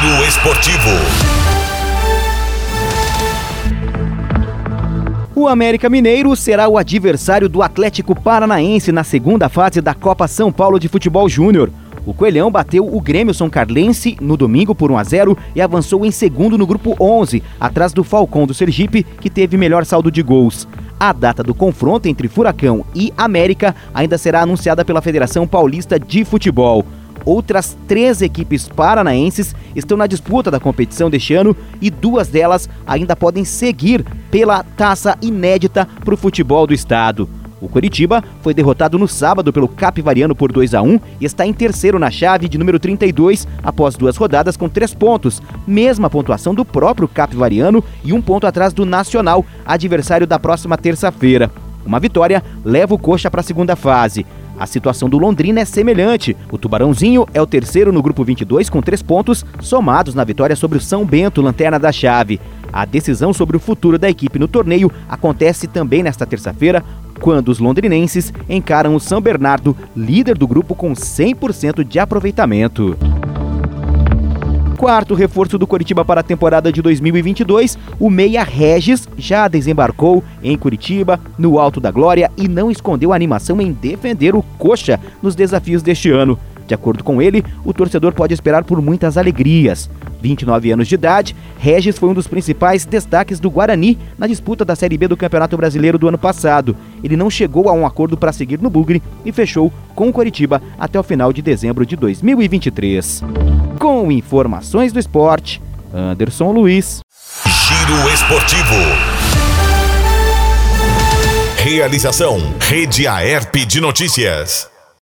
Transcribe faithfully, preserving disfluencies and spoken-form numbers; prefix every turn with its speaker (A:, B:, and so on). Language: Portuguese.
A: Giro Esportivo.
B: O América Mineiro será o adversário do Atlético Paranaense na segunda fase da Copa São Paulo de Futebol Júnior. O Coelhão bateu o Grêmio São Carlense no domingo por um a zero e avançou em segundo no grupo onze, atrás do Falcão do Sergipe, que teve melhor saldo de gols. A data do confronto entre Furacão e América ainda será anunciada pela Federação Paulista de Futebol. Outras três equipes paranaenses estão na disputa da competição deste ano e duas delas ainda podem seguir pela taça inédita para o futebol do estado. O Coritiba foi derrotado no sábado pelo Capivariano por dois a um e está em terceiro na chave de número trinta e dois, após duas rodadas com três pontos, mesma pontuação do próprio Capivariano e um ponto atrás do Nacional, adversário da próxima terça-feira. Uma vitória leva o Coxa para a segunda fase. A situação do Londrina é semelhante. O Tubarãozinho é o terceiro no grupo vinte e dois com três pontos, somados na vitória sobre o São Bento, lanterna da chave. A decisão sobre o futuro da equipe no torneio acontece também nesta terça-feira, quando os londrinenses encaram o São Bernardo, líder do grupo com cem por cento de aproveitamento. Quarto reforço do Coritiba para a temporada de dois mil e vinte e dois, o meia Regis já desembarcou em Curitiba, no Alto da Glória, e não escondeu a animação em defender o Coxa nos desafios deste ano. De acordo com ele, o torcedor pode esperar por muitas alegrias. vinte e nove anos de idade, Regis foi um dos principais destaques do Guarani na disputa da Série B do Campeonato Brasileiro do ano passado. Ele não chegou a um acordo para seguir no Bugre e fechou com o Coritiba até o final de dezembro de dois mil e vinte e três. Com informações do esporte, Anderson Luiz.
A: Giro Esportivo. Realização: Rede Aerp de Notícias.